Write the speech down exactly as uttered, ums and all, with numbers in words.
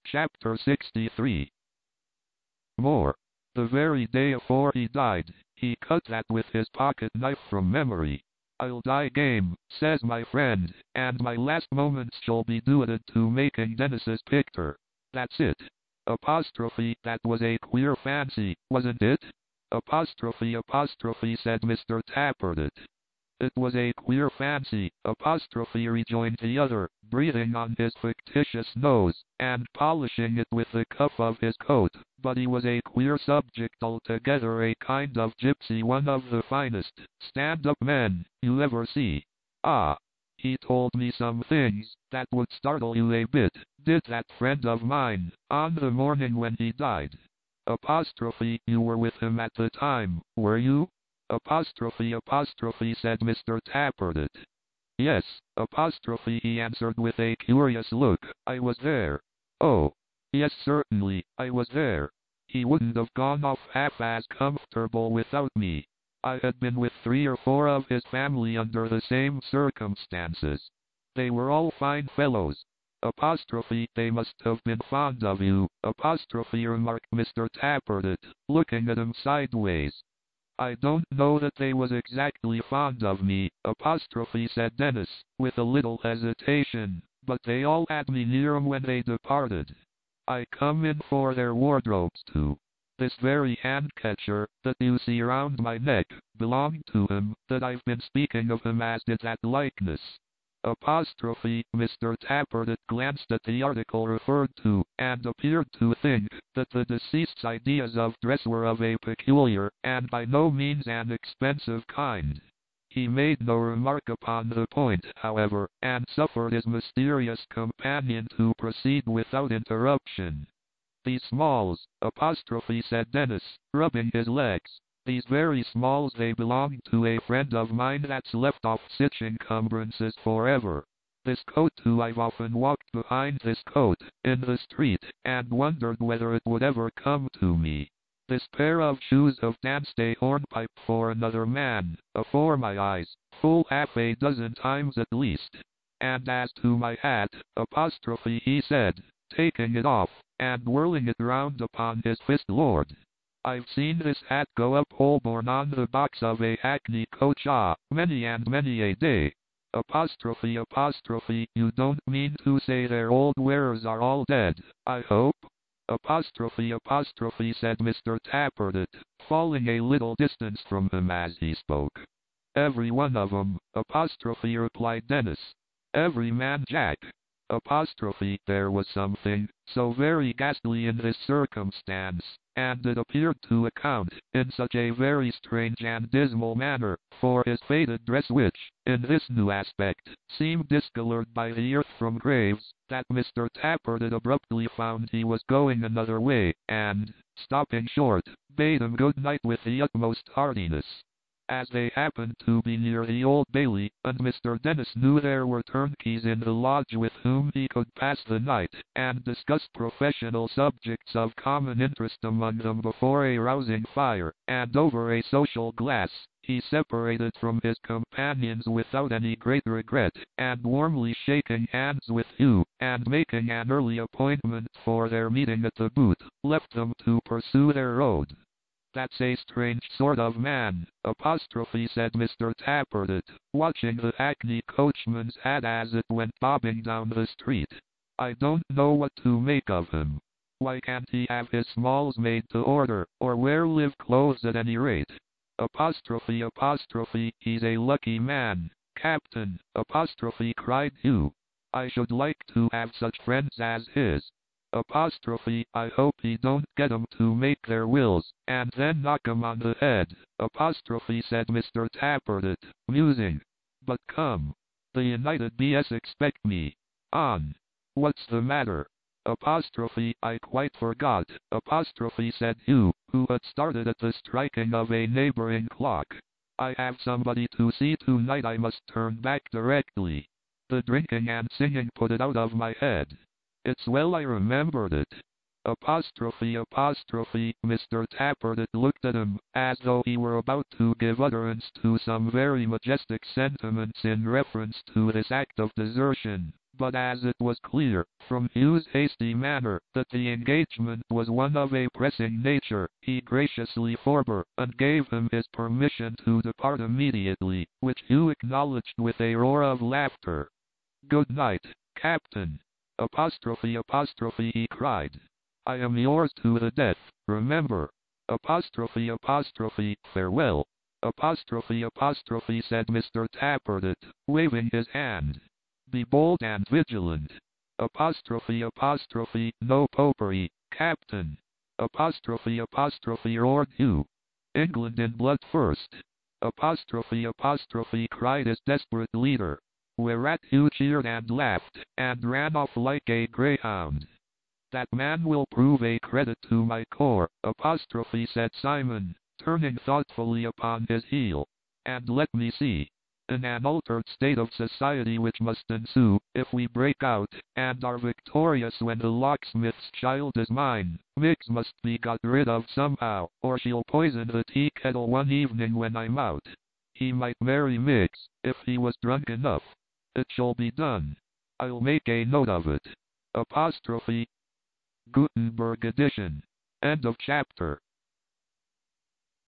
Chapter sixty-three. More. The very day afore he died, he cut that with his pocket knife from memory. I'll die game, says my friend, and my last moments shall be devoted to making Dennis's picture. That's it. Apostrophe, that was a queer fancy, wasn't it? Apostrophe apostrophe said Mister Tappertit. It was a queer fancy, apostrophe rejoined the other, breathing on his fictitious nose, and polishing it with the cuff of his coat, but he was a queer subject altogether, a kind of gypsy, one of the finest stand-up men you ever see. Ah, he told me some things that would startle you a bit, did that friend of mine, on the morning when he died. Apostrophe, you were with him at the time, were you? Apostrophe apostrophe said Mister Tappertit. Yes, apostrophe he answered with a curious look, I was there. Oh, yes certainly, I was there. He wouldn't have gone off half as comfortable without me. I had been with three or four of his family under the same circumstances. They were all fine fellows. Apostrophe, they must have been fond of you, apostrophe remarked Mister Tappertit, looking at him sideways. I don't know that they was exactly fond of me, apostrophe said Dennis, with a little hesitation, but they all had me near 'em when they departed. I come in for their wardrobes too. This very handkercher that you see round my neck belonged to him, that I've been speaking of him as did that likeness. Apostrophe, Mister Tappertit glanced at the article referred to, and appeared to think that the deceased's ideas of dress were of a peculiar, and by no means an expensive kind. He made no remark upon the point, however, and suffered his mysterious companion to proceed without interruption. These smalls, apostrophe said Dennis, rubbing his legs. These very smalls, they belong to a friend of mine that's left off sich encumbrances forever. This coat too, I've often walked behind this coat, in the street, and wondered whether it would ever come to me. This pair of shoes have danced a hornpipe for another man, afore my eyes, full half a dozen times at least. And as to my hat, apostrophe he said, taking it off, and whirling it round upon his fist, Lord, I've seen this hat go up Holborn on the box of a hackney coach, ah, many and many a day. Apostrophe apostrophe, you don't mean to say their old wearers are all dead, I hope? Apostrophe apostrophe said Mister Tappertit, falling a little distance from him as he spoke. Every one of 'em, apostrophe replied Dennis. Every man, Jack. Apostrophe, there was something so very ghastly in this circumstance, and it appeared to account, in such a very strange and dismal manner, for his faded dress which, in this new aspect, seemed discoloured by the earth from graves, that Mister Tappertit abruptly found he was going another way, and, stopping short, bade him good night with the utmost heartiness. As they happened to be near the Old Bailey, and Mister Dennis knew there were turnkeys in the lodge with whom he could pass the night, and discuss professional subjects of common interest among them before a rousing fire, and over a social glass, he separated from his companions without any great regret, and warmly shaking hands with Hugh, and making an early appointment for their meeting at the Boot, left them to pursue their road. That's a strange sort of man, apostrophe said Mister Tappertit, watching the hackney coachman's hat as it went bobbing down the street. I don't know what to make of him. Why can't he have his smalls made to order, or wear live clothes at any rate? Apostrophe apostrophe, he's a lucky man, Captain, apostrophe cried Hugh. I should like to have such friends as his. Apostrophe, I hope he don't get 'em to make their wills, and then knock 'em on the head, apostrophe said Mister Tappertit, musing. But come, the United B S expect me. On. What's the matter? Apostrophe, I quite forgot, apostrophe said Hugh, who had started at the striking of a neighboring clock. I have somebody to see tonight, I must turn back directly. The drinking and singing put it out of my head. It's well I remembered it. Apostrophe apostrophe, Mister Tappertit looked at him, as though he were about to give utterance to some very majestic sentiments in reference to this act of desertion, But as it was clear, from Hugh's hasty manner, that the engagement was one of a pressing nature, he graciously forbore, and gave him his permission to depart immediately, which Hugh acknowledged with a roar of laughter. "Good night, Captain!" Apostrophe apostrophe he cried. "I am yours to the death, remember!" Apostrophe apostrophe farewell! Apostrophe apostrophe said Mister Tappertit, waving his hand. "Be bold and vigilant." Apostrophe apostrophe no popery, Captain! Apostrophe apostrophe roared Hugh. "England in blood first!" Apostrophe apostrophe cried his desperate leader. Whereat Hugh cheered and laughed, and ran off like a greyhound. "That man will prove a credit to my corps," apostrophe said Simon, turning thoughtfully upon his heel. "And let me see. In an altered state of society which must ensue, if we break out, and are victorious when the locksmith's child is mine, Miggs must be got rid of somehow, or she'll poison the tea kettle one evening when I'm out. He might marry Miggs, if he was drunk enough. It shall be done. I'll make a note of it." Apostrophe Gutenberg edition. End of chapter.